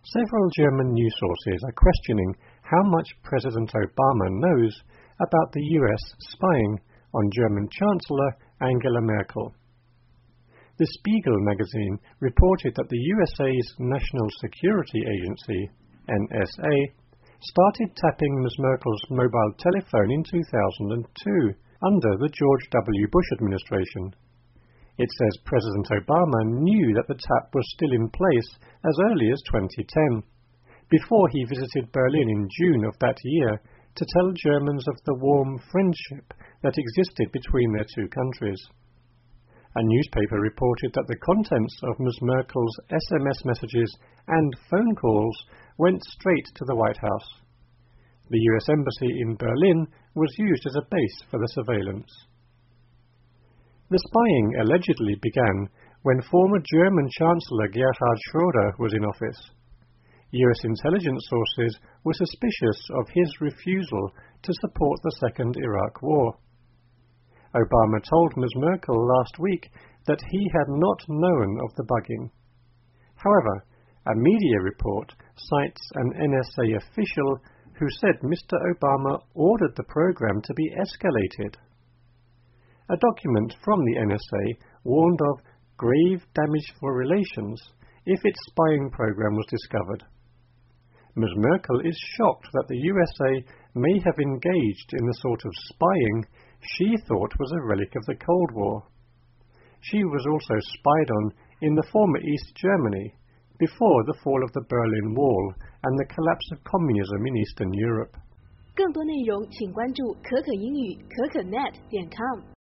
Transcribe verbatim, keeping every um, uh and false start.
Several German news sources are questioning how much President Obama knows about the U S spying on German Chancellor Angela Merkel. The Spiegel magazine reported that the U S A's National Security Agency, N S A, started tapping Miz Merkel's mobile telephone in two thousand two, under the George W. Bush administration. It says President Obama knew that the tap was still in place as early as twenty ten, before he visited Berlin in June of that year to tell Germans of the warm friendship that existed between their two countries. A newspaper reported that the contents of Miz Merkel's S M S messages and phone calls went straight to the White House. The U S Embassy in Berlin was used as a base for the surveillance. The spying allegedly began when former German Chancellor Gerhard Schroeder was in office. U S intelligence sources were suspicious of his refusal to support the Second Iraq War. Obama told Miz Merkel last week that he had not known of the bugging. However, a media report cites an N S A official who said Mister Obama ordered the program to be escalated. A document from the N S A warned of grave damage for relations if its spying program was discovered. Miz Merkel is shocked that the U S A may have engaged in the sort of spying she thought was a relic of the Cold War. She was also spied on in the former East Germany before the fall of the Berlin Wall and the collapse of communism in Eastern Europe. 更多内容请关注可可英语可可 net 点 com。